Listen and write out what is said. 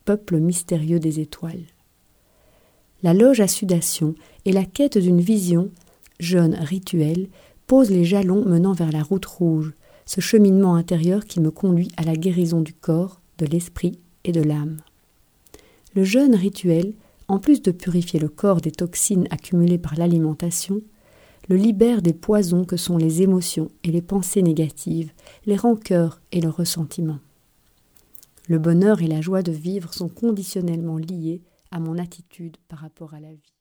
peuple mystérieux des étoiles. La loge à sudation et la quête d'une vision, jeûne rituel, posent les jalons menant vers la route rouge, ce cheminement intérieur qui me conduit à la guérison du corps, de l'esprit et de l'âme. Le jeûne rituel, en plus de purifier le corps des toxines accumulées par l'alimentation, le libère des poisons que sont les émotions et les pensées négatives, les rancœurs et le ressentiment. Le bonheur et la joie de vivre sont conditionnellement liés à mon attitude par rapport à la vie.